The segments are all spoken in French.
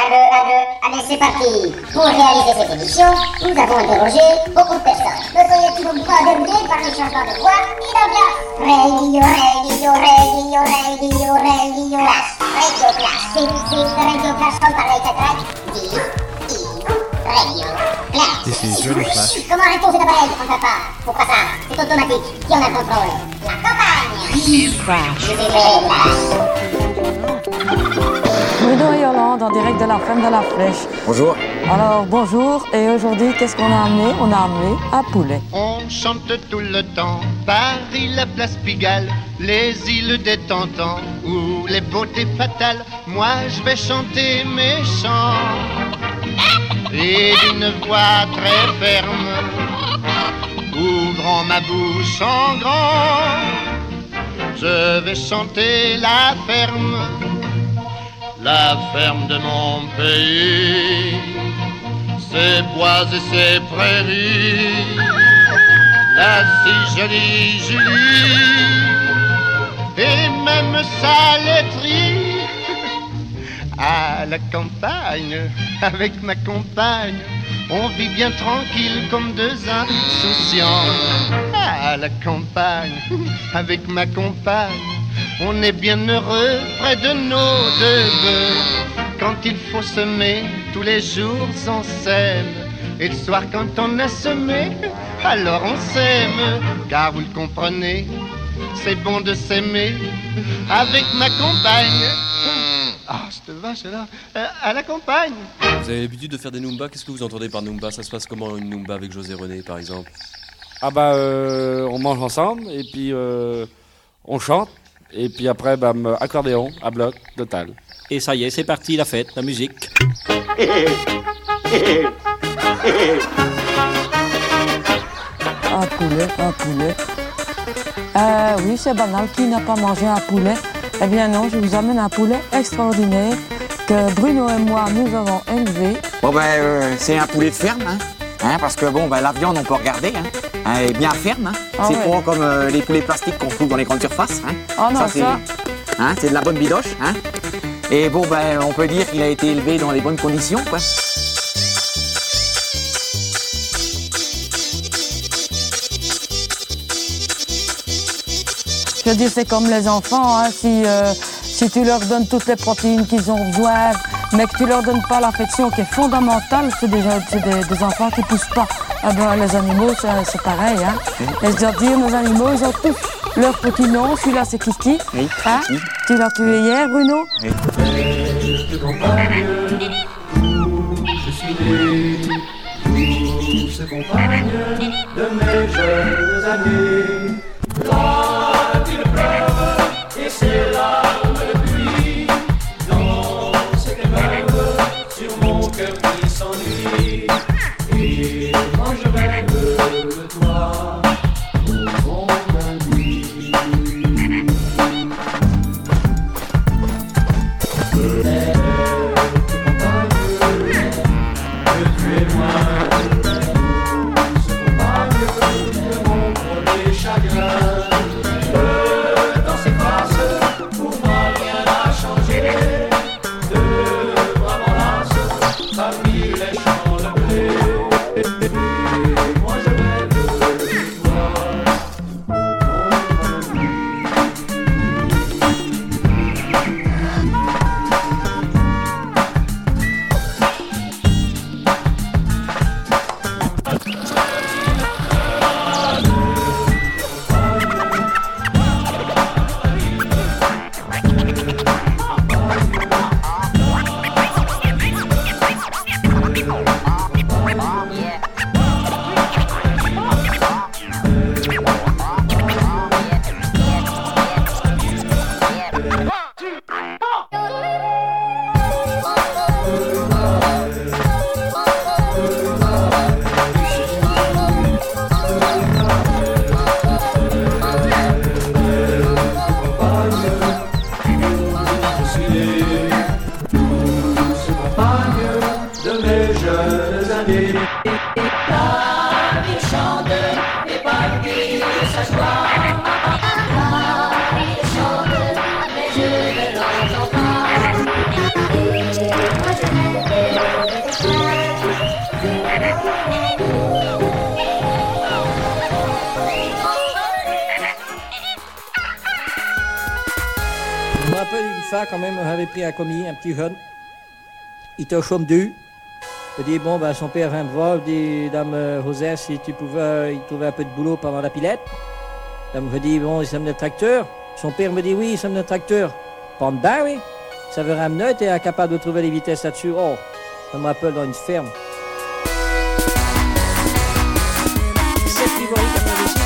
Allez, c'est parti. Pour réaliser cette émission, nous avons interrogé beaucoup de personnes. Ne soyez-vous pas dérangés par les changements de voix et d'ambiance. Radio Clash. C'est Radio Clash comme par les cataractes. Radio Clash. This is Radio Clash. Comment arrêtons cet appareil? On ne peut pas. Pourquoi ça? C'est automatique. Qui en a le contrôle? La campagne. Bruno et Yolande en direct de la ferme de la Flèche. Bonjour. Alors bonjour, et aujourd'hui qu'est-ce qu'on a amené? On a amené un poulet. On chante tout le temps, Paris, la place Pigalle, les îles des Tentants ou les beautés fatales. Moi je vais chanter mes chants et d'une voix très ferme, ouvrant ma bouche en grand, je vais chanter la ferme de mon pays, ses bois et ses prairies, la si jolie Julie, et même sa laiterie. À la campagne, avec ma compagne, on vit bien tranquille comme deux insouciants. À la campagne, avec ma compagne, on est bien heureux près de nos deux bœufs. Quand il faut semer, tous les jours on sème. Et le soir quand on a semé, alors on s'aime. Car vous le comprenez, c'est bon de s'aimer avec ma compagne. Ah, cette vache là, à la campagne. Vous avez l'habitude de faire des Noombas? Qu'est-ce que vous entendez par Noomba? Ça se passe comment une Noomba avec José René par exemple? Ah bah on mange ensemble et puis on chante et puis après accordéon à bloc total. Et ça y est, c'est parti, la fête, la musique. Un poulet. Oui, c'est banal, qui n'a pas mangé un poulet? Eh bien non, je vous amène un poulet extraordinaire que Bruno et moi, nous avons élevé. Bon c'est un poulet de ferme, parce que la viande on peut regarder, elle est bien ferme, Ah c'est ouais. pas comme les poulets plastiques qu'on trouve dans les grandes surfaces. Ah non, C'est de la bonne bidoche. Et on peut dire qu'il a été élevé dans les bonnes conditions, quoi. Je veux dire, c'est comme les enfants, si tu leur donnes toutes les protéines qu'ils ont besoin, mais que tu leur donnes pas l'affection qui est fondamentale, c'est des enfants qui poussent pas. Eh ben, les animaux, c'est pareil. Et je dois dire, nos animaux, ils ont tous leur petit nom. Celui-là, c'est Kiki. Oui. Oui. Tu l'as tué hier, Bruno? Oui. Je compagne, je suis né, douce compagne de mes jeunes années. Là qu'il pleuve et ses larmes de pluie, dans cette épreuve sur mon cœur qui s'ennuie. Et quand je rêve de toi, au fond de ma nuit, Je me rappelle une fois quand même, on avait pris un commis, un petit jeune. Il était au chaume du. Il dit, bon, ben, son père vient me voir, il dit, Dame José, si tu pouvais, il trouvait un peu de boulot pendant la pilette. Dame me dit, bon, il s'aime le tracteur. Son père me dit, oui, il s'aime le tracteur. Pas de bain, oui. Ça veut ramener, t'es incapable de trouver les vitesses là-dessus. Oh, ça me rappelle dans une ferme. C'est frivolique à faire aussi.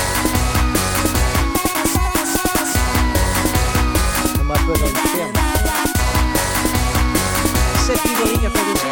Ça me rappelle dans une ferme. C'est frivolique à faire aussi.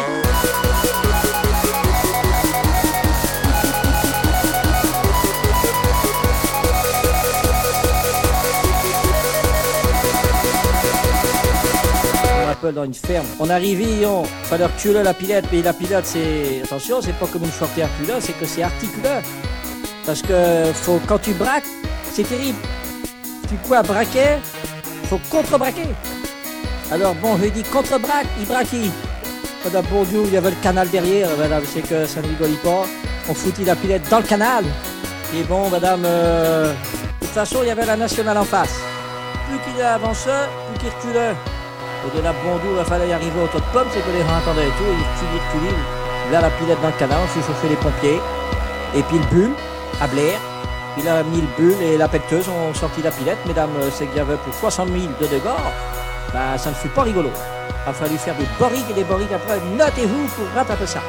Dans une ferme. On arrivait, on fallait reculer la pilote, mais la pilote c'est, attention, c'est pas comme une shorty articulaire, c'est que c'est articulaire. Parce que quand tu braques, c'est terrible. Tu quoi braquer, faut contre-braquer. Alors bon, je lui dis contre-braque, il braquait. Madame Bourdieu, il y avait le canal derrière, madame, c'est que ça ne rigole pas. On foutit la pilote dans le canal. Et bon, madame, de toute façon, il y avait la nationale en face. Plus qu'il avançait, plus qu'il reculait. Et de la Bondou, il fallait y arriver au taux de pomme, c'est que les gens entendaient tout, ils reculent. Là, la pilette dans le canal, on s'est chauffé les pompiers. Et puis le bulle, à Blair, il a mis le bulle et la pecteuse ont sorti la pilette. Mesdames, c'est qu'il y avait pour 60 000 de dégâts. Ben, ça ne fut pas rigolo. Il a fallu faire des borriques et des borriques après. Notez-vous pour rattraper ça.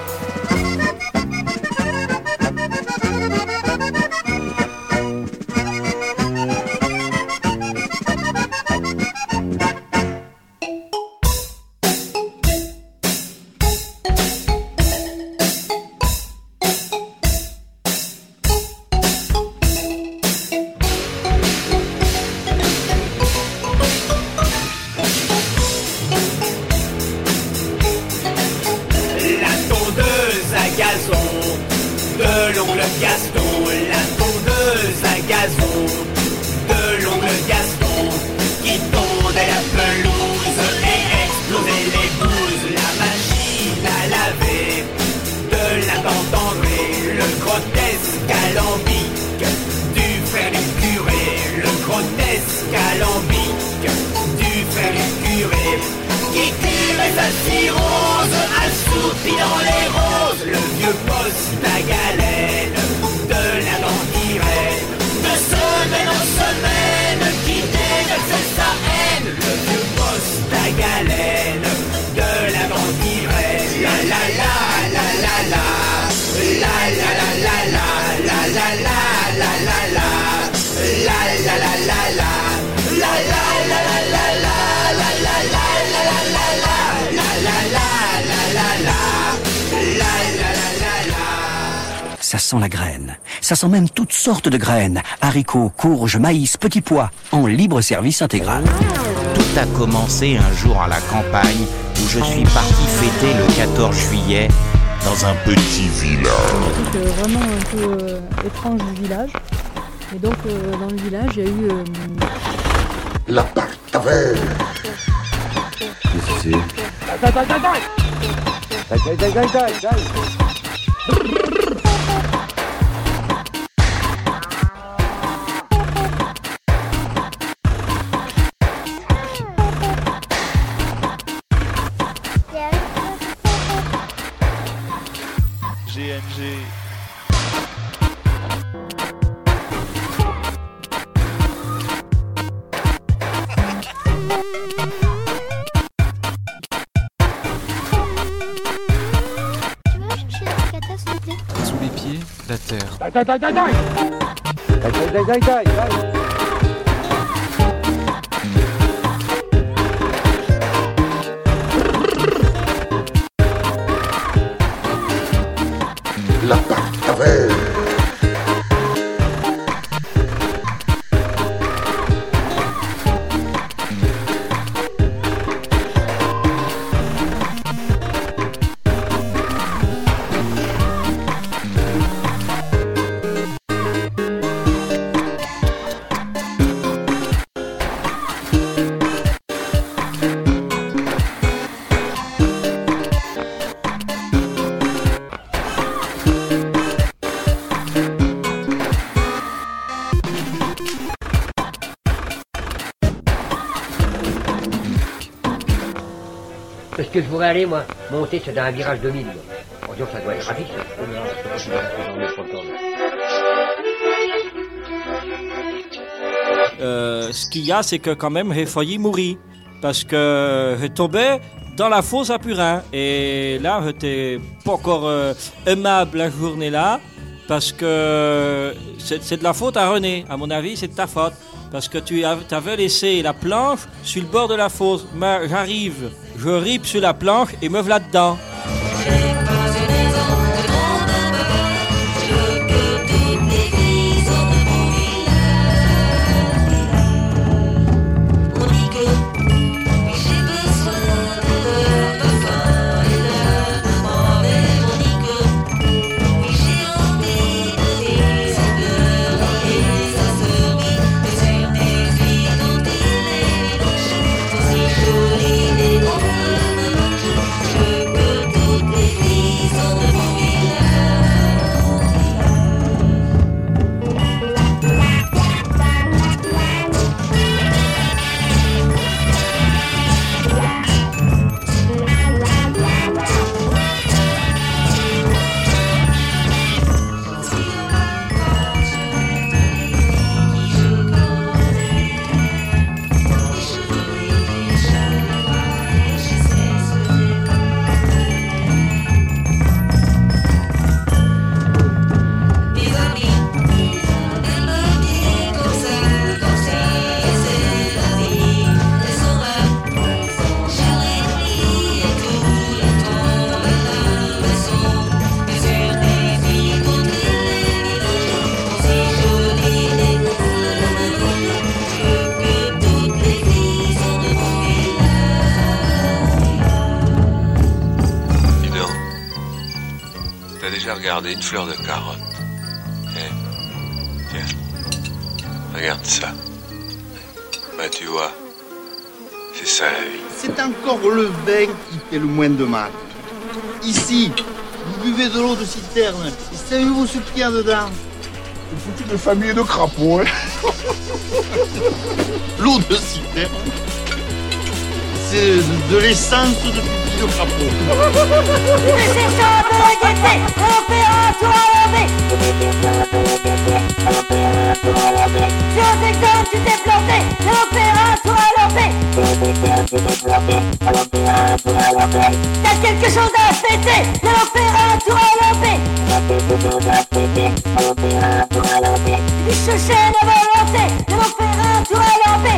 Ça sent la graine. Ça sent même toutes sortes de graines. Haricots, courges, maïs, petits pois. En libre service intégral. Tout a commencé un jour à la campagne où je suis parti fêter le 14 juillet dans un petit village. C'est vraiment un peu étrange du village. Et donc dans le village, il y a eu... La taverne. Qu'est-ce que c'est? GNG. Sous les pieds, la terre. La taverne. que je voudrais aller, moi, monter dans un virage 2000. Moi. On dit que ça doit être rapide, ça. Ce qu'il y a, c'est que quand même, j'ai failli mourir. Parce que je tombais dans la fosse à Purin. Et là, j'étais pas encore aimable la journée-là. Parce que c'est de la faute à René. À mon avis, c'est de ta faute. Parce que tu avais laissé la planche sur le bord de la fosse. Mais j'arrive, je ripe sur la planche et me voilà dedans. Regardez une fleur de carotte. Tiens, regarde ça. Bah tu vois, c'est ça la vie. C'est encore le vin qui fait le moins de mal. Ici, vous buvez de l'eau de citerne. Et savez-vous ce qu'il y a dedans? C'est toute une famille de crapauds, hein. L'eau de citerne, c'est de l'essence de pipi de crapaud. Tu t'es planté, l'opératoire lampé. T'as quelque chose à fêter, l'opératoire lampé. Il cherchait la volonté, l'opératoire lampé.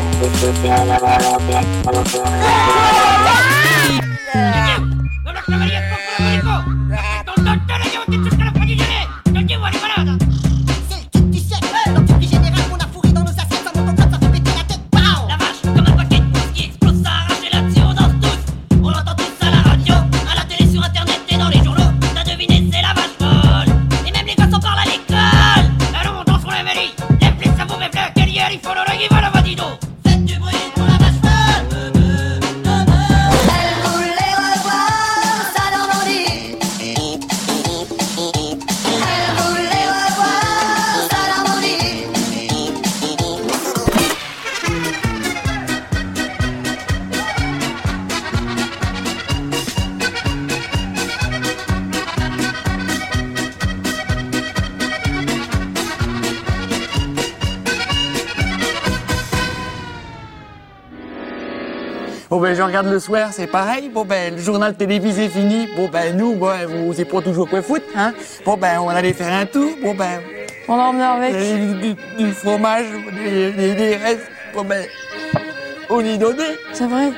Bon ben je regarde le soir, c'est pareil. Bon ben le journal télévisé fini. Bon ben nous, vous c'est pas toujours quoi foutre, hein. Bon ben on allait faire un tour. Bon ben on l'emmène avec du fromage, des restes. Bon ben on y donnait. C'est vrai.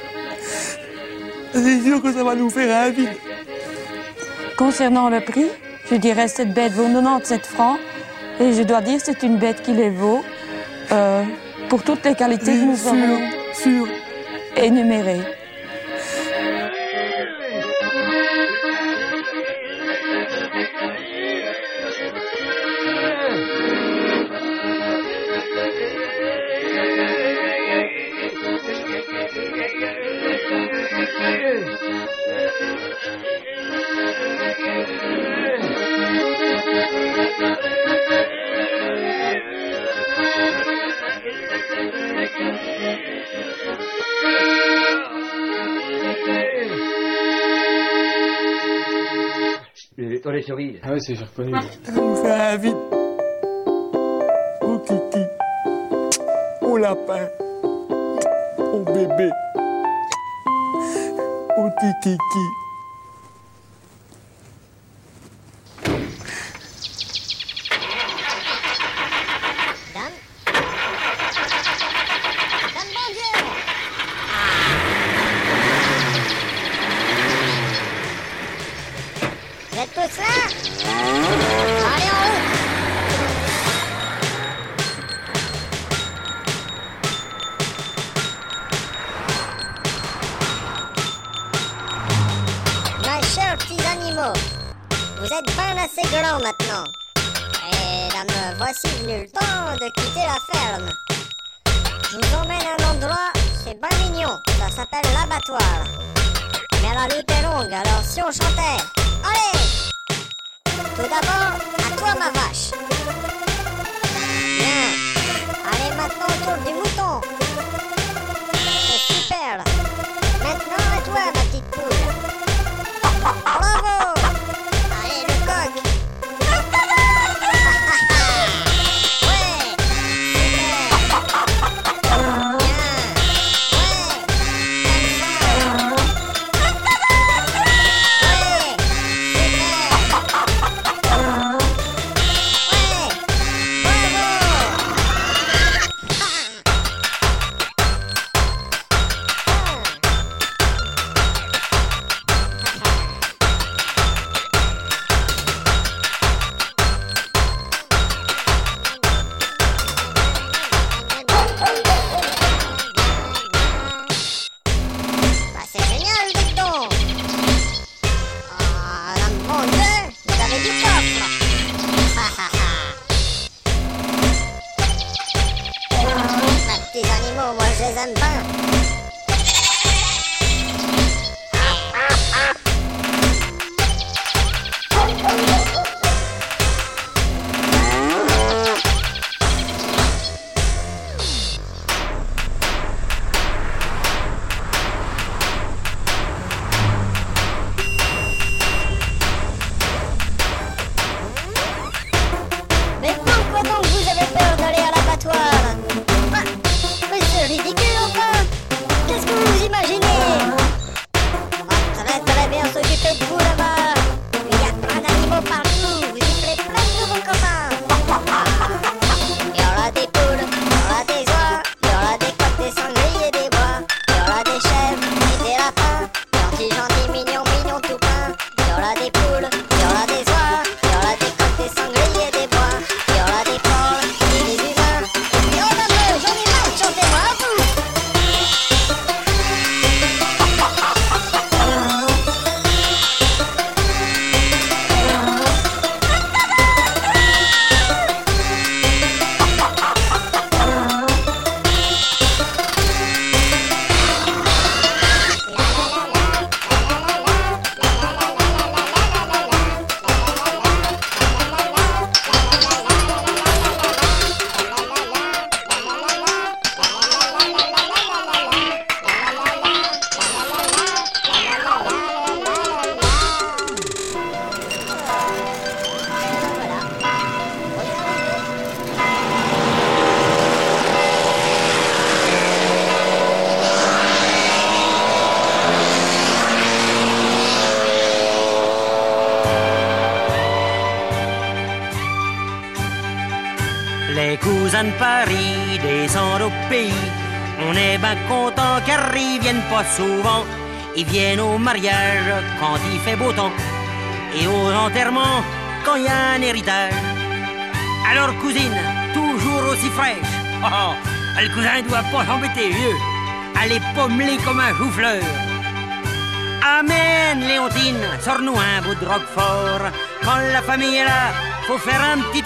C'est sûr que ça va nous faire un vide. Concernant le prix, je dirais cette bête vaut 97 francs. Et je dois dire c'est une bête qui les vaut pour toutes les qualités que nous avons énumérées. Dans les cerises. Ah ouais, c'est j'ai reconnu. Elle nous fait un vide. Oh Kiki. Oh lapin. Oh bébé. Oh Kiki. Vous êtes tous là? Allez, en route! Mes chers petits animaux, vous êtes bien assez grands maintenant. Et dame, voici venu le temps de quitter la ferme. Je vous emmène à un endroit, c'est bien mignon, ça s'appelle l'abattoir. Mais la route est longue, alors si on chantait, allez! Tout d'abord, à toi ma vache. Bien. Allez maintenant autour du mouton. C'est super. Maintenant à toi ma petite poule. Bravo. Allez le coq. Ouais. Super. Bien. Les cousins de Paris descendent au pays. On est bien content car ils viennent pas souvent. Ils viennent au mariage quand il fait beau temps et aux enterrements quand il y a un héritage. Alors cousine, toujours aussi fraîche. Oh, le cousin doit pas s'embêter, vieux. Elle est pommelée comme un chou-fleur. Amen, Léontine, sors-nous un bout de Roquefort. Quand la famille est là, faut faire un petit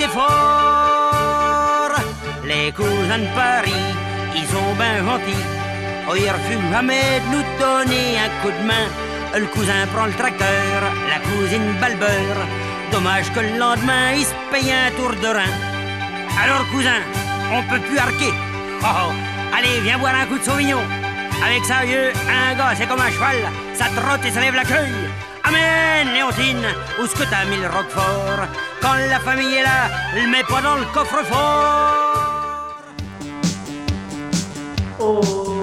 effort. Les cousins de Paris, ils sont bien gentils. Oh, ils refusent jamais de nous donner un coup de main. Le cousin prend le tracteur, la cousine bat le beurre. Dommage que le lendemain, il se paye un tour de rein. Alors cousin, on peut plus arquer. Oh, allez, viens boire un coup de Sauvignon. Avec sérieux, un gars c'est comme un cheval, ça trotte et ça lève la queue. Amen, Léontine, où est-ce que t'as mis le roquefort? Quand la famille est là, le mets pas dans le coffre-fort. Oh,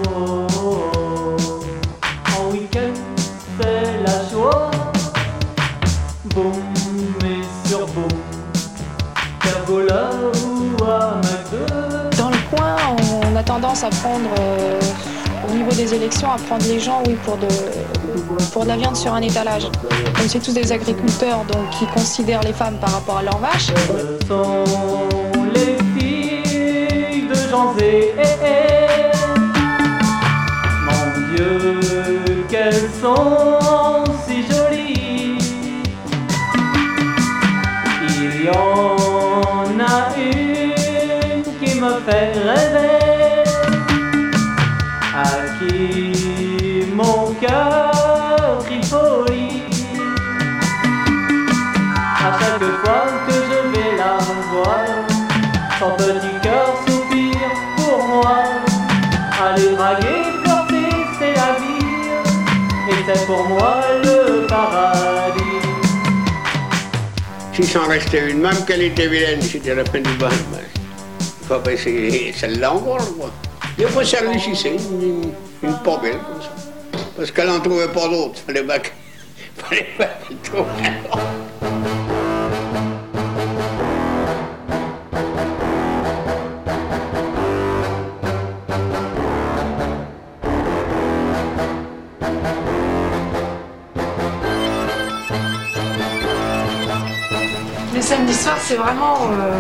en week-end, c'est la joie. Boum et sur boum, Pergola ou à McDo. Dans le coin, on a tendance à prendre, au niveau des élections, à prendre les gens, oui, pour de la viande sur un étalage. Comme c'est tous des agriculteurs, donc qui considèrent les femmes par rapport à leurs vaches. Ce sont les filles de Jean Zé. Mon Dieu, qu'elles sont si jolies. Il y en a une qui me fait rêver, à qui mon cœur tripoli. À chaque fois que je vais la voir, son petit cœur soupire pour moi. Aller draguer, flirter, c'est la vie, et c'est pour moi le paradis. Si s'en restait une, même qu'elle était vilaine, c'était la fin du bain. Il faut pas essayer celle-là encore, quoi. Il faut se réussir, une pas belle, comme ça. Parce qu'elle n'en trouvait pas d'autres. Fallait pas qu'elle trouve un autre. Les samedis soirs, c'est vraiment...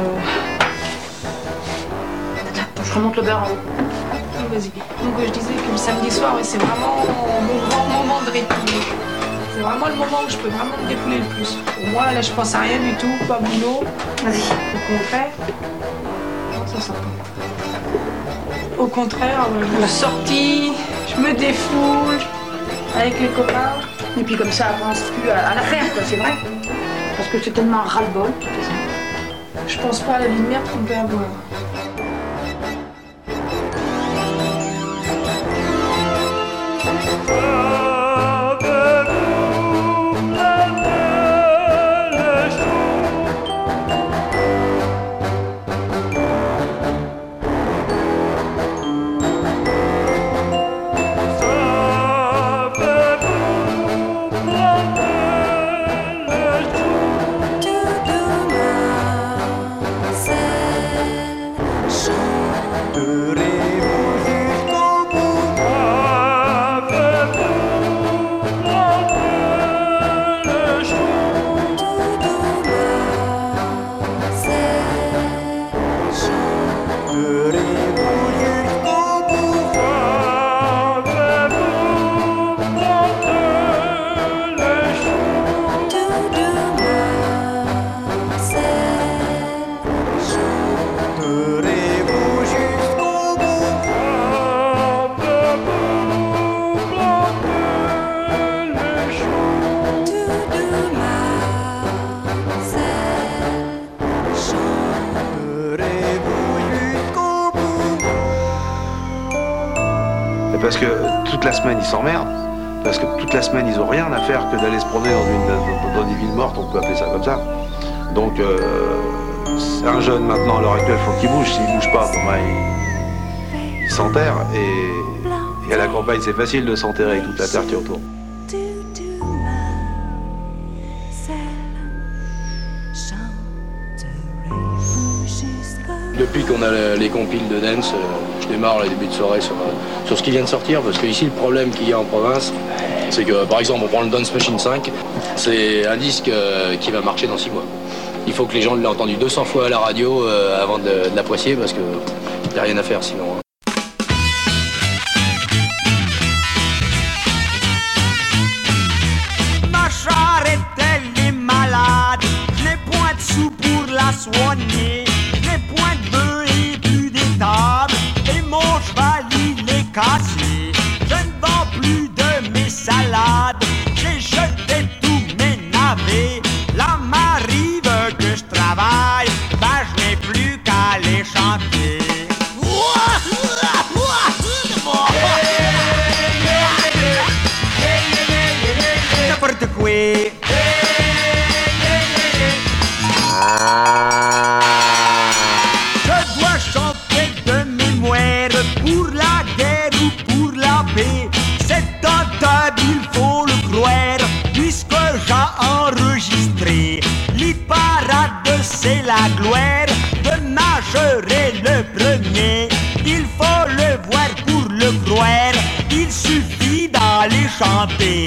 Je remonte le beurre en haut. Vas-y. Donc je disais que le samedi soir, ouais, c'est vraiment mon grand moment de répit. C'est vraiment le moment où je peux vraiment me dépouler le plus. Pour moi, là, je pense à rien du tout, pas boulot. Vas-y. Au contraire. Non, ça sent pas. Au contraire, je me sortis, je me défoule avec les copains. Et puis comme ça, on pense plus à la faire, quoi, c'est vrai. Parce que c'est tellement ras-le-bol. Je pense pas à la vie de merde qu'on peut avoir. Parce que toute la semaine ils s'emmerdent, parce que toute la semaine ils ont rien à faire que d'aller se promener dans des villes mortes, on peut appeler ça comme ça. Donc c'est un jeune maintenant à l'heure actuelle, faut qu'il bouge. S'il bouge pas, bon, il s'enterre et à la campagne c'est facile de s'enterrer avec toute la terre qui est autour. Depuis qu'on a les compiles de dance, je démarre les débuts de soirée sur ce qui vient de sortir, parce que ici le problème qu'il y a en province, c'est que par exemple on prend le Dance Machine 5, c'est un disque qui va marcher dans 6 mois. Il faut que les gens l'aient entendu 200 fois à la radio avant de l'apprécier, parce qu'il n'y a rien à faire sinon. Ma charrette elle est malade, je n'ai point de sous pour la soigner. Point de bœuf et plus d'étable, et mon cheval il est cassé. Je ne vends plus de mes salades, j'ai jeté tous mes navets. Là m'arrive que je travaille, ben je n'ai plus qu'à les chanter. Wouah! n'importe quoi. Je dois chanter de mémoire pour la guerre ou pour la paix. C'est tentable, il faut le croire, puisque j'ai enregistré. Les parades, c'est la gloire, demain j'aurai le premier. Il faut le voir pour le croire, il suffit d'aller chanter.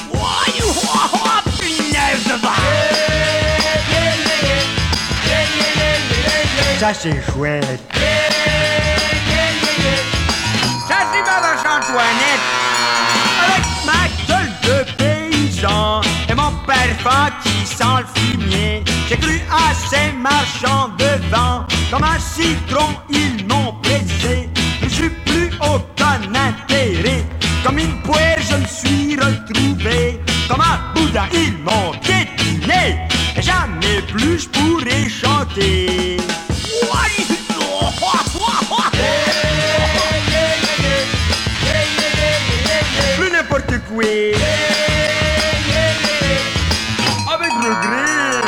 Ça c'est chouette. Ça c'est ma vache Antoinette. Avec ma gueule de paysan et mon parfum qui sent le fumier. J'ai cru à ces marchands de vin. Comme un citron ils m'ont pressé. Je suis plus aucun intérêt. Comme une poire je me suis retrouvé. Comme un boudin ils m'ont piétiné. Et jamais plus je pourrai chanter. Plus n'importe quoi. Avec regret.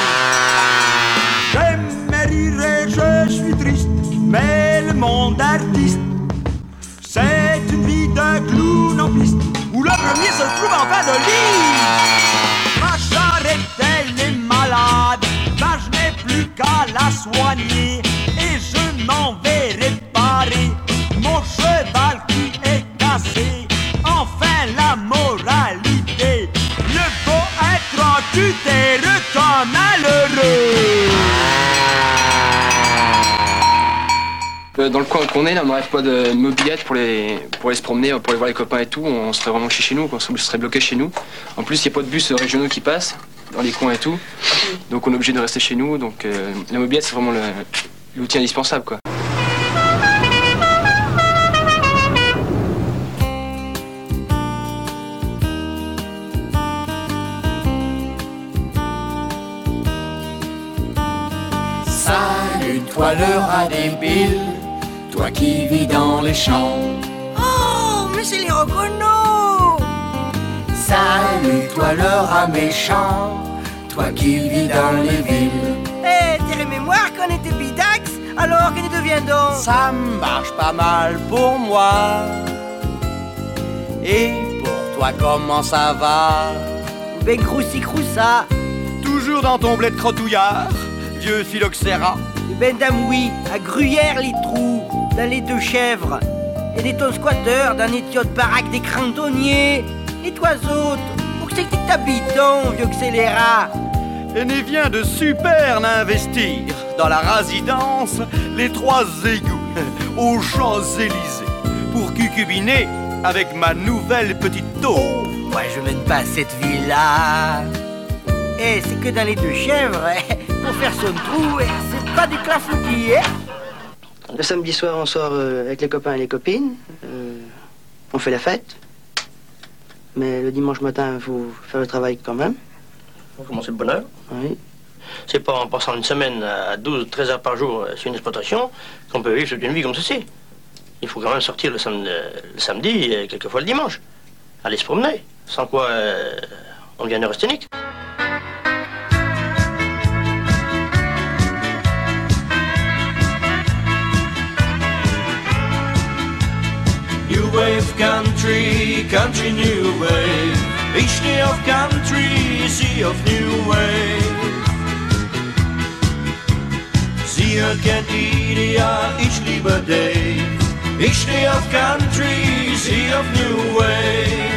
Je me rirai, je suis triste, mais le monde artiste, c'est une vie de clown en piste, où le premier se trouve en fin de lit. Ma charrette, elle est malade, ben je n'ai plus qu'à la soigner, et je m'en vais réparer mon cheval qui est cassé. Enfin la moralité, ne faut être en tutelle qu'un malheureux. Dans le coin qu'on est là, on n'arrive pas de mobilette pour aller se promener, pour aller voir les copains et tout. On serait vraiment chez nous, on serait bloqué chez nous. En plus, il n'y a pas de bus régionaux qui passent dans les coins et tout. Donc on est obligé de rester chez nous. Donc la mobilette, c'est vraiment l'outil indispensable, quoi. Salut toi le rat débile, toi qui vis dans les champs. Oh, mais c'est les Roconos. Salut toi le rat méchant, toi qui vis dans les villes. Eh, t'es mémoire qu'on était bidax, alors que nous deviendons. Ça marche pas mal pour moi. Et pour toi comment ça va? Ben croussi-croussa. Toujours dans ton bled crotouillard, vieux phylloxéra. Ben d'amoui, à Gruyère les trous, dans les deux chèvres. Et des tonnes squatteurs dans les tiottes baraques des cantonniers. Et toi autres, où c'est que t'habitons, vieux scélérat? Et n'y vient de super investir dans la résidence les trois égouts aux Champs-Élysées pour cucubiner avec ma nouvelle petite taupe. Moi je mène pas cette ville-là. Eh, c'est que dans les deux chèvres, pour faire son trou, c'est pas du clafoutis, hein? Le samedi soir, on sort avec les copains et les copines. On fait la fête. Mais le dimanche matin, il faut faire le travail quand même. Faut commencer le bonheur. Oui. C'est pas en passant une semaine à 12-13 heures par jour sur une exploitation qu'on peut vivre toute une vie comme ceci. Il faut quand même sortir le samedi et quelquefois le dimanche. Aller se promener. Sans quoi, on devient neurasthénique. New wave country, country new wave. Ich stehe auf country, sie auf new wave. Sie hört gern Idea, ich liebe Dave. Ich stehe auf country, sie auf new wave.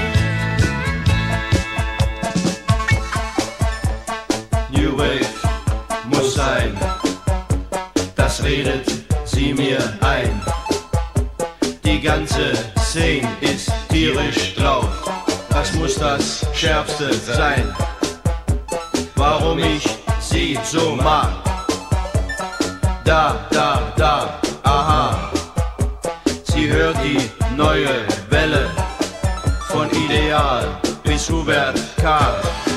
New wave muss sein, das redet sie mir ein. Die ganze Szene ist tierisch drauf. Was muss das Schärfste sein? Warum ich sie so mag? Da, aha. Sie hört die neue Welle von Ideal bis Hubert K.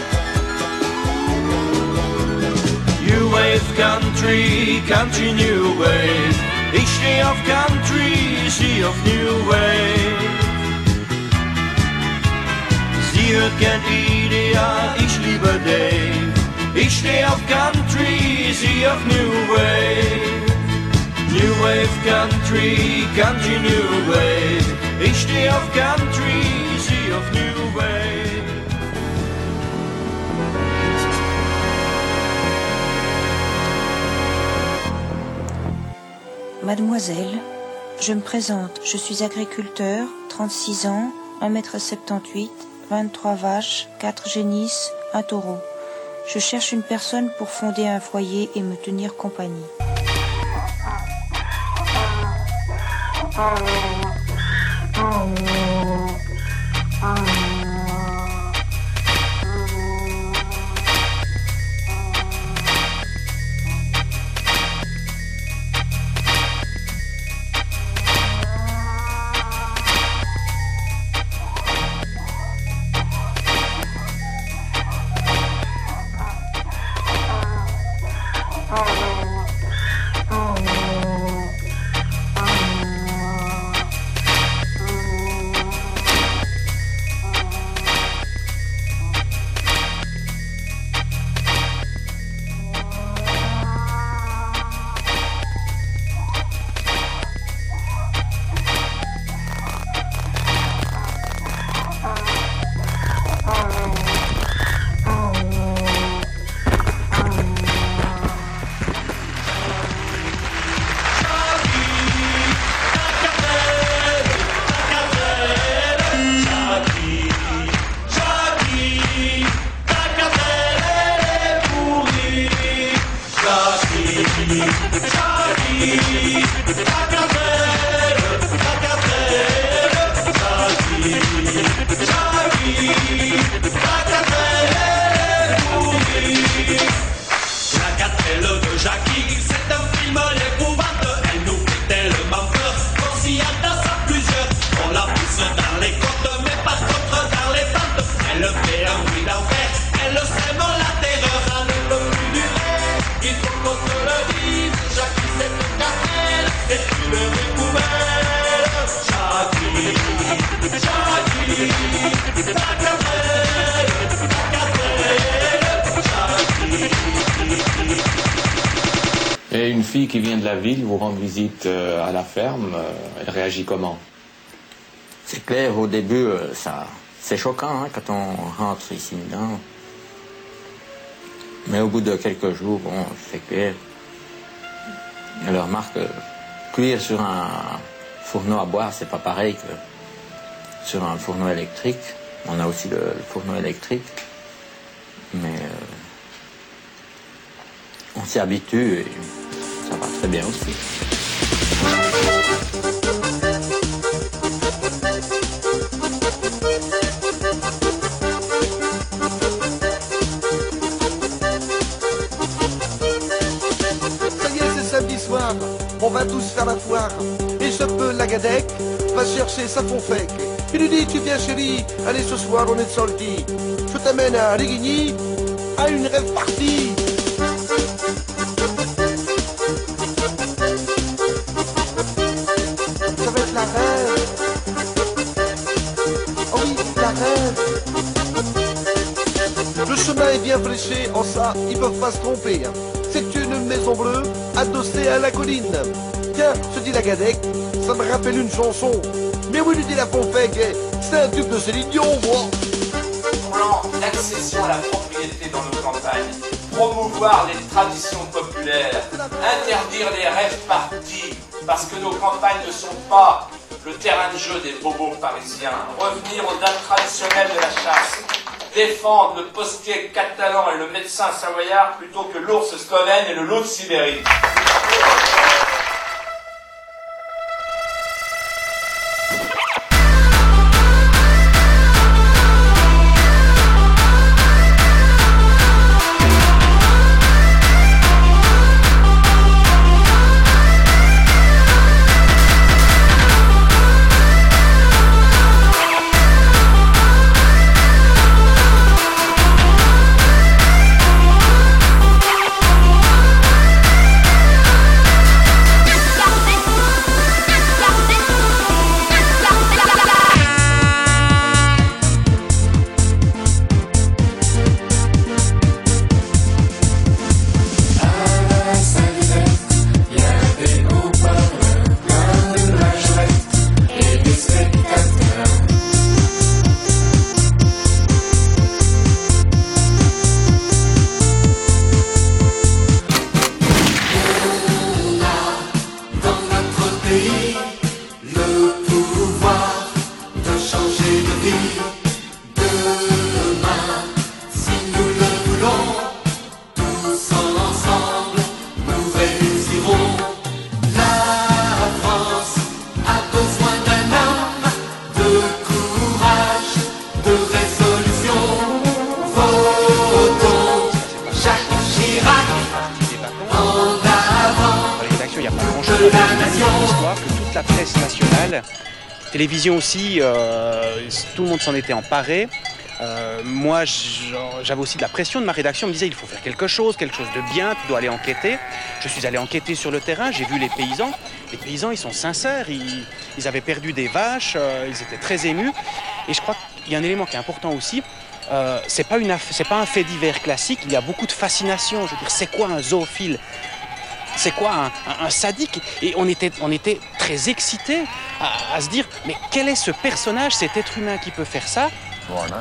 New Wave Country, Country New Wave. Ich steh auf Country, sie auf New Wave. Sie hört gern Ideal, a day. Each day of country, sea of new wave. New wave country, country new wave. Each day of country, sea of new wave. Mademoiselle, je me présente, je suis agriculteur, 36 ans, 1m78, 23 vaches, 4 génisses, un taureau. Je cherche une personne pour fonder un foyer et me tenir compagnie. Et une fille qui vient de la ville vous rendre visite à la ferme, elle réagit comment? C'est clair, au début, c'est choquant hein, quand on rentre ici dedans. Mais au bout de quelques jours, bon, c'est clair. Elle remarque cuire sur un fourneau à bois, c'est pas pareil que sur un fourneau électrique. On a aussi le fourneau électrique, mais on s'y habitue et ça va très bien aussi. Ça y est, c'est samedi soir, on va tous faire la foire. Et je peux la Gadec va chercher sa fonfec. Il lui dit, tu viens chérie, allez ce soir on est sorti. Je t'amène à Rigigny, à une rêve partie. Ça va être la rêve. Oh oui, la rêve. Le chemin est bien fléché, en ça, ils peuvent pas se tromper. C'est une maison bleue, adossée à la colline. Tiens, se dit la Gadec, ça me rappelle une chanson. Mais oui, lui dit la Fonfec, c'est un tube de Céline Dion, moi. Plan d'accession à la propriété dans nos campagnes, promouvoir les traditions populaires, interdire les rêves parties, parce que nos campagnes ne sont pas le terrain de jeu des bobos parisiens, revenir aux dates traditionnelles de la chasse, défendre le postier catalan et le médecin savoyard plutôt que l'ours slovène et le loup de Sibérie. L'histoire que toute la presse nationale, télévision aussi, tout le monde s'en était emparé. Moi, j'avais aussi de la pression de ma rédaction. On me disait, il faut faire quelque chose de bien, tu dois aller enquêter. Je suis allé enquêter sur le terrain, j'ai vu les paysans. Les paysans, ils sont sincères, ils avaient perdu des vaches, ils étaient très émus. Et je crois qu'il y a un élément qui est important aussi. C'est pas un fait divers classique, il y a beaucoup de fascination. Je veux dire, c'est quoi un zoophile? C'est quoi un sadique? Et on était très excités à se dire, mais quel est ce personnage, cet être humain qui peut faire ça? Voilà.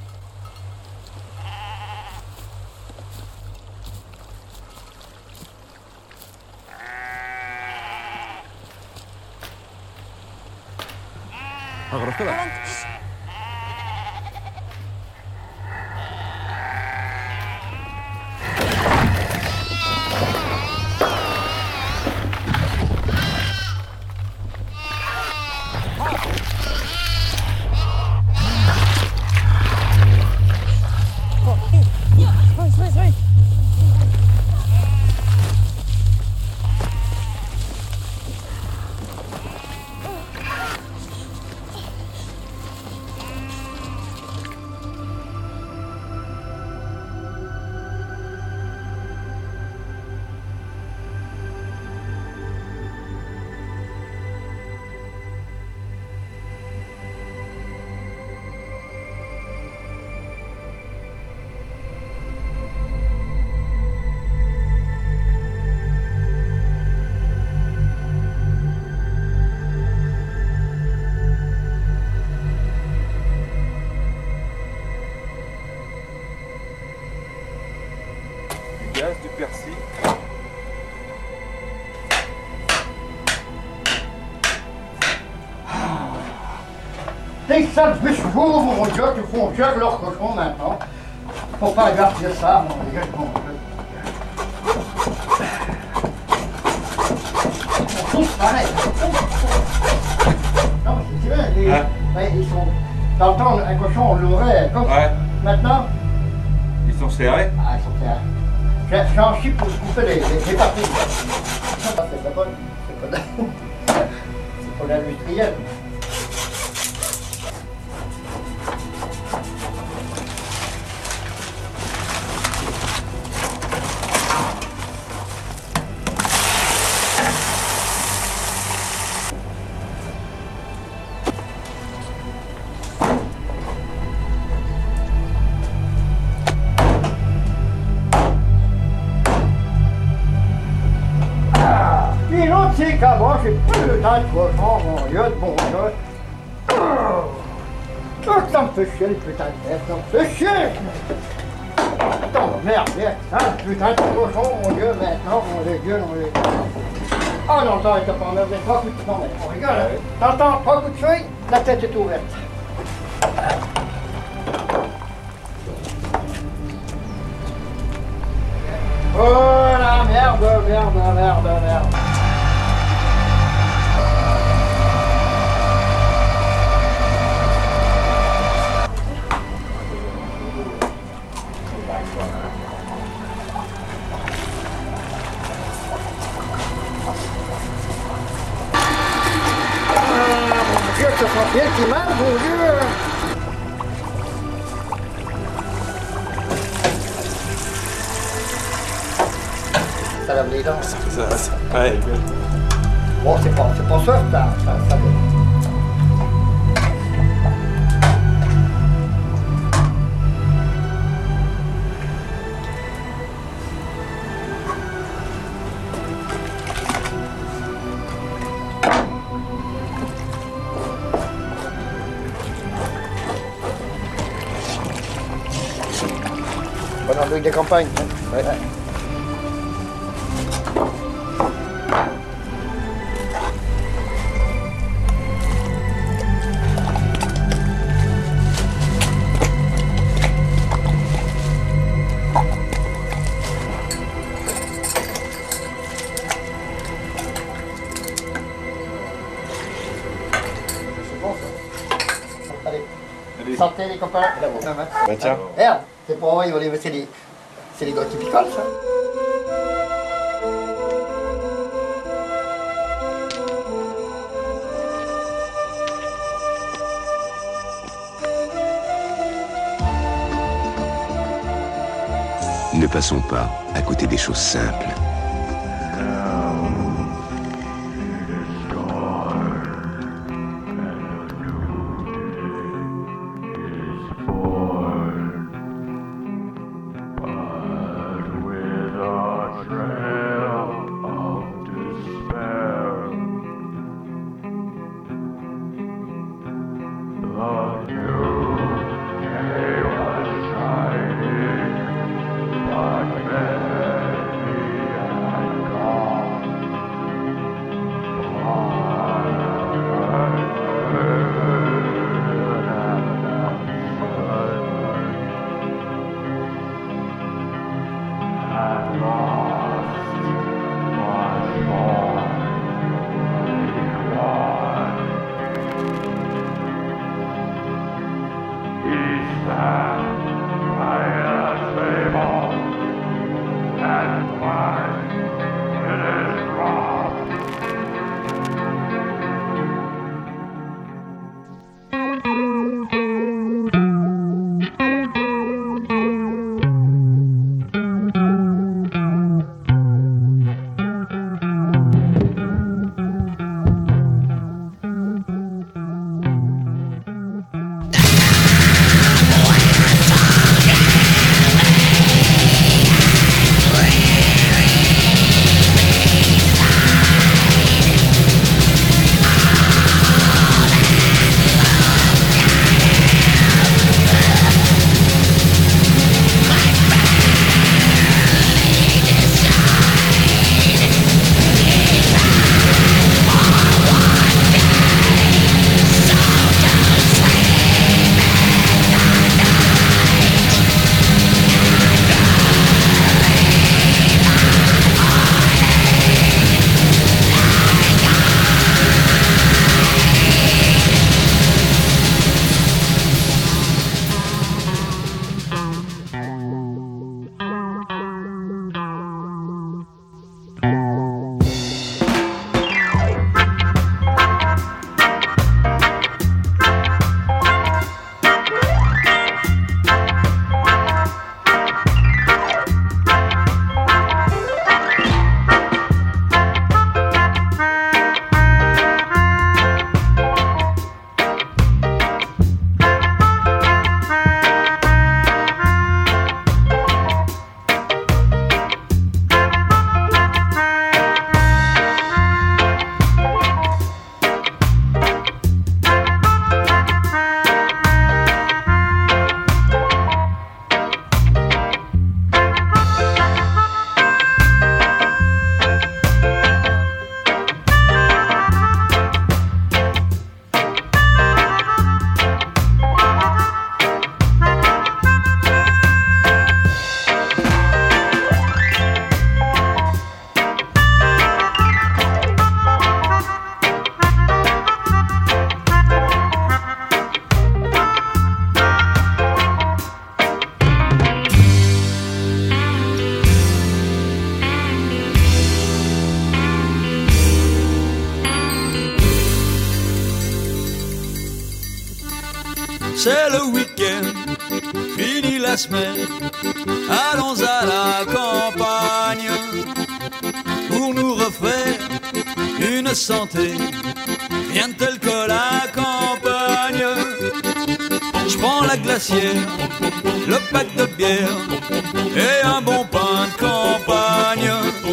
Gaz, du persil. Des sales chevaux, mon Dieu, qui font cuire leur cochon maintenant. Faut pas garder ça, mon Dieu, mon Dieu. Tous pareils. Non, je dirais, ils sont... Dans le temps, un cochon, on l'ouvrait comme ça. Maintenant... Ils sont serrés? Ah, ils sont serrés. J'ai un chip pour se couper les parties. C'est pas bon. C'est pour l'industriel. C'est qu'avant, j'ai putain de cochon, mon Dieu, de bon Dieu. Ça me fait chier, les putains de tête, ça me fait chier. Putain de merde, putain de cochon, mon Dieu, maintenant, on les gueule, on les... Oh non, t'as pas en mettre 3 coups de... Non, mais on rigole, hein. T'entends 3 coups de feuille, la tête est ouverte. Oh la merde, merde, merde, merde. Ce sont pieds qui marchent, mon Dieu! Ça lave les dents. Ouais, bon, c'est pas ça, ça Bonne andouille de campagne. Ouais. C'est bon ça. Allez. Santé les copains. Bah tiens. Merde, c'est pour moi, c'est les gars qui picolent ça. Ne passons pas à côté des choses simples. C'est le week-end, fini la semaine, allons à la campagne pour nous refaire une santé, rien de tel que la campagne. Je prends la glacière, le pack de bière et un bon pain de campagne.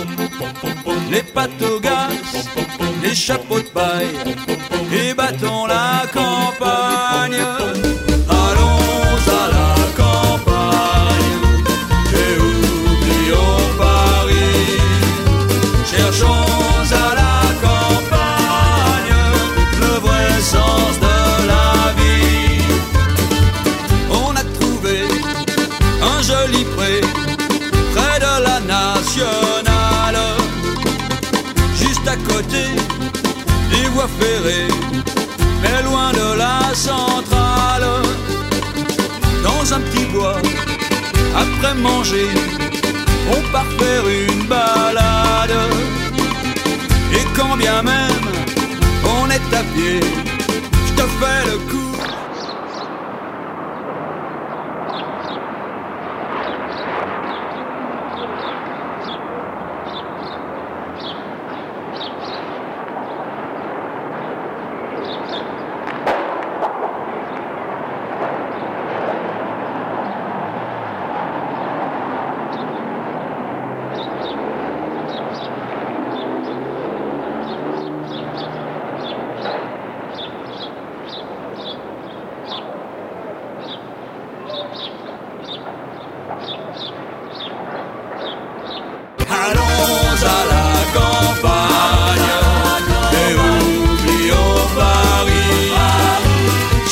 Les pâtes au gaz, les chapeaux de paille et battons la campagne. Allons à la campagne et oublions Paris. Cherchons à la campagne le vrai sens de la vie. On a trouvé un joli pré près de la nationale, juste à côté des voies ferrées, mais loin de la centrale. Dans un petit bois, après manger, on part faire une balade. Et quand bien même on est à pied, je te fais le coup.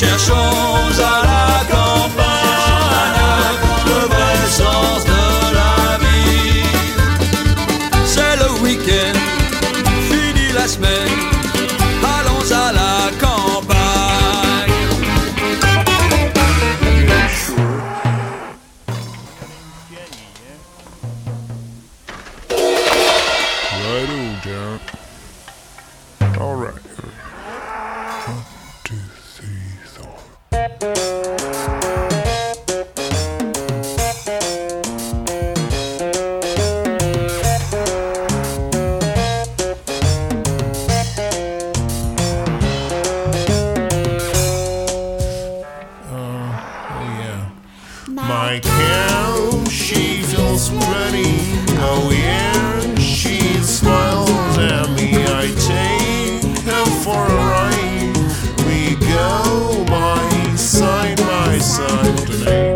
Cherchons à la campagne le vrai sens de la vie. C'est le week-end, fini la semaine, allons à la campagne. Right on, John. All right. 1, 2, 3, 4. My cow, she feels pretty. Oh yeah, she smiles at me. I take her for a ride. We go by side tonight.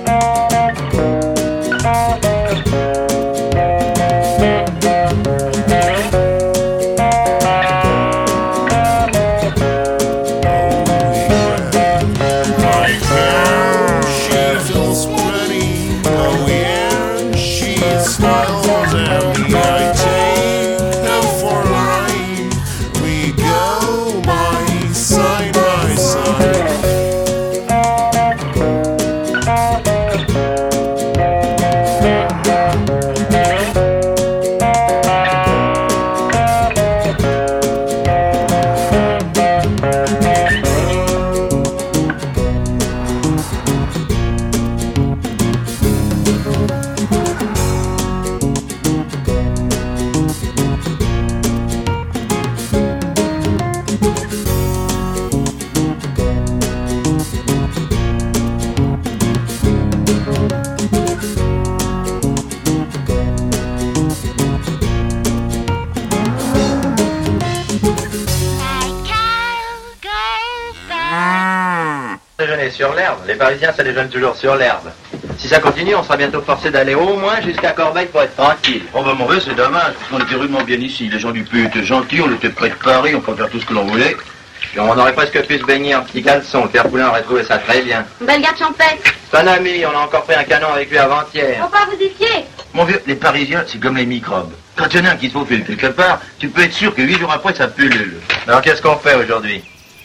Déjeuner sur l'herbe. Les Parisiens, ça déjeune toujours sur l'herbe. Si ça continue, on sera bientôt forcé d'aller au moins jusqu'à Corbeil pour être tranquille. Oh bah mauvais, c'est dommage, parce qu'on était rudement bien ici. Les gens du Puy étaient gentils, on était près de Paris, on pouvait faire tout ce que l'on voulait. Et on aurait presque pu se baigner en petit caleçon. Le père Poulain aurait trouvé ça très bien. Belle garde champêtre. C'est un ami, on a encore pris un canon avec lui avant-hier. Faut pas vous défier. Mon vieux, les Parisiens, c'est comme les microbes. Quand il y en a un qui se faufile quelque part, tu peux être sûr que 8 jours après, ça pullule. Alors qu'est-ce qu'on fait aujourd'hui?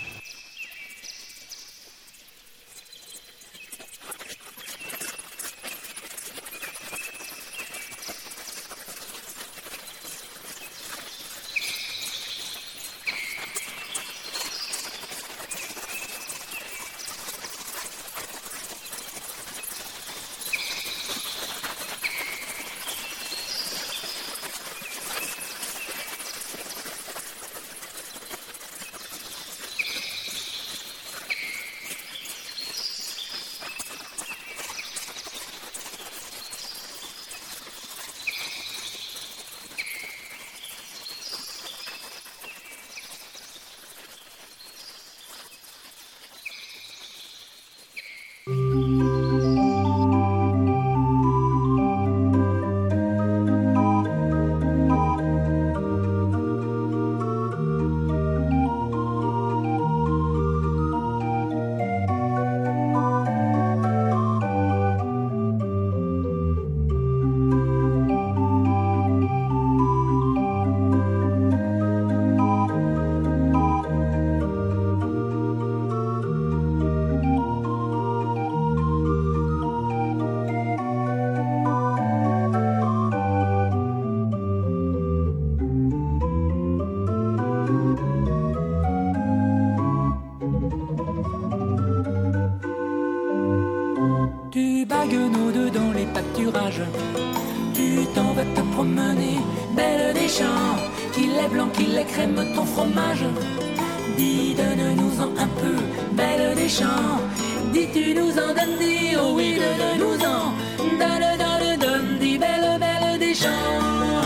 Baguenaude dans les pâturages. Tu t'en vas te promener, belle des champs, qu'il est blanc, qu'il est crème ton fromage. Dis, donne-nous-en un peu, belle des champs. Dis, tu nous en donnes, dis, oh oui, donne-nous-en. Donne, dis, belle des champs.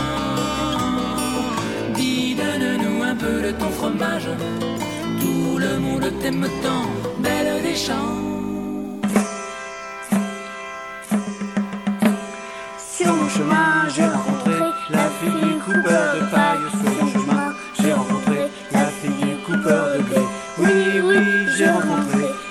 Dis, donne-nous un peu de ton fromage. Tout le monde t'aime tant, belle des champs. Sur mon chemin, j'ai rencontré la fille du coupeur de paille. Sur mon chemin, j'ai rencontré la fille du coupeur de blé. Oui, oui, j'ai rencontré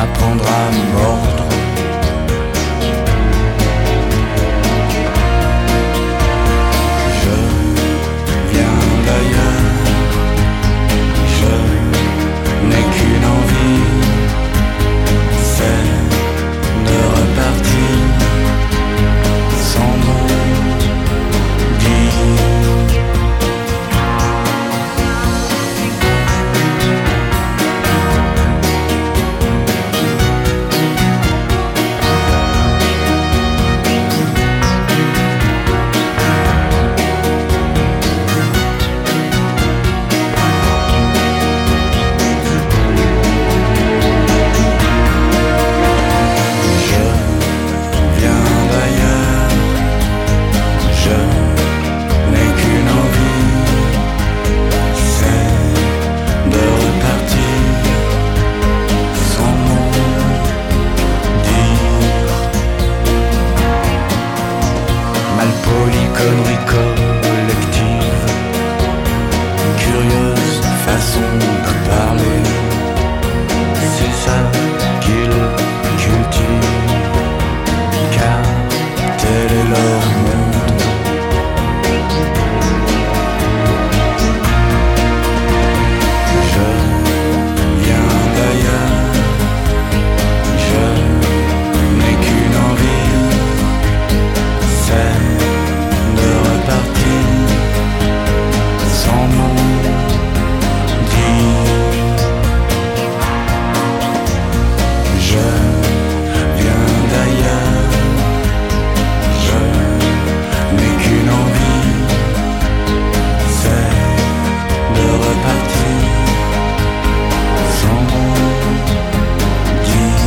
m'apprendre à mordre. Je viens d'ailleurs, je n'ai qu'une envie, c'est de repartir sans mot dit. Connerie collective, curieuse façon de parler, c'est ça qu'ils cultivent, car tel est leur monde. Je viens d'ailleurs, je n'ai qu'une envie, c'est de repartir sans mot dit. Je viens d'ailleurs, je n'ai qu'une envie, c'est de repartir sans mot dit.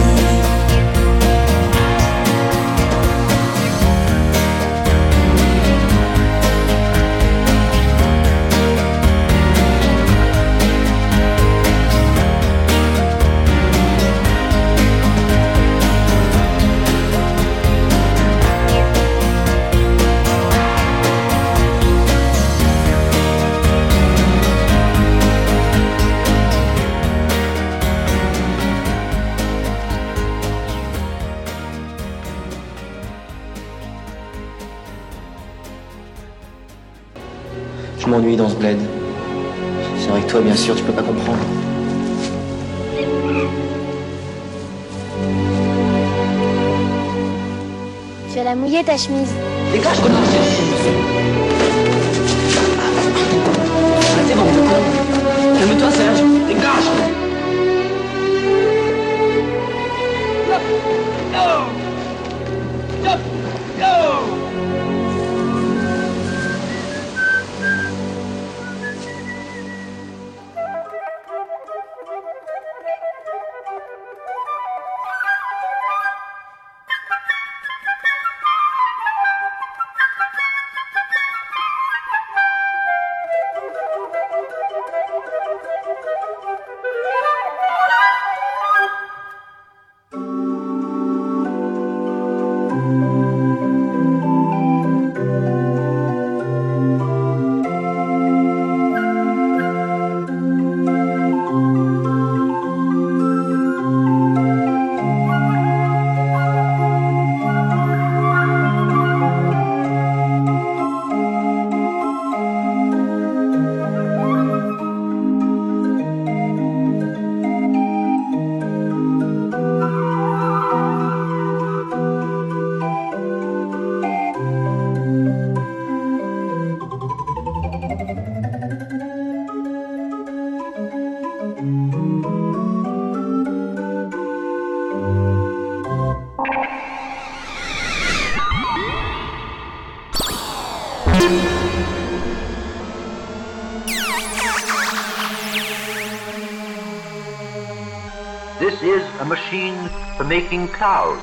Je m'ennuie dans ce bled. C'est vrai que toi, bien sûr, tu peux pas comprendre. Tu vas la mouiller ta chemise. Dégage, connard! C'est bon. Calme-toi, Serge. Dégage! This is a machine for making clouds.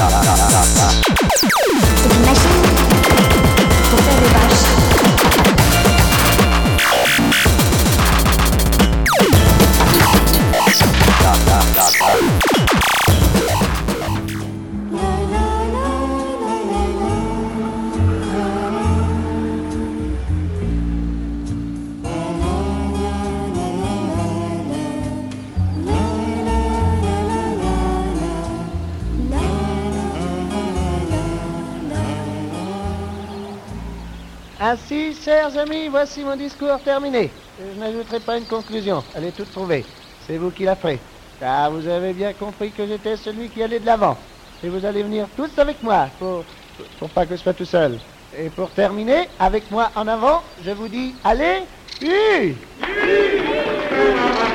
C'est une machine pour faire des vaches. Ainsi, chers amis, voici mon discours terminé. Je n'ajouterai pas une conclusion, elle est toute trouvée. C'est vous qui la ferez. Car vous avez bien compris que j'étais celui qui allait de l'avant. Et vous allez venir tous avec moi, pour pas que je sois tout seul. Et pour terminer, avec moi en avant, je vous dis, allez,